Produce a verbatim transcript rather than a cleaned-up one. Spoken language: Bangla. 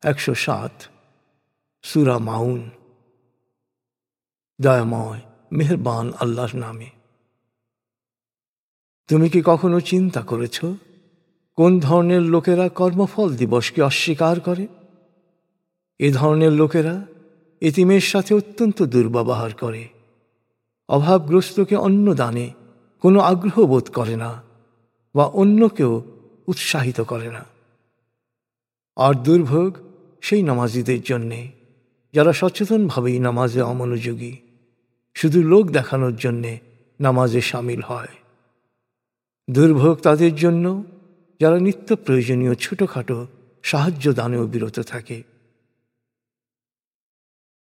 একশো সাত সূরা মাউন। দয়াময় মেহেরবান আল্লাহর নামে। তুমি কি কখনো চিন্তা করেছ কোন ধরনের লোকেরা কর্মফল দিবসকে অস্বীকার করে? এ ধরনের লোকেরা এতিমের সাথে অত্যন্ত দুর্ব্যবহার করে, অভাবগ্রস্তকে অন্ন দানে কোনো আগ্রহ বোধ করে না বা অন্যকেও উৎসাহিত করে না। আর দুর্ভোগ সেই নামাজিদের জন্যে যারা সচেতনভাবেই নামাজে অমনোযোগী, শুধু লোক দেখানোর জন্যে নামাজে সামিল হয়। দুর্ভোগ তাদের জন্য যারা নিত্য প্রয়োজনীয় ছোটোখাটো সাহায্য দানেও বিরত থাকে।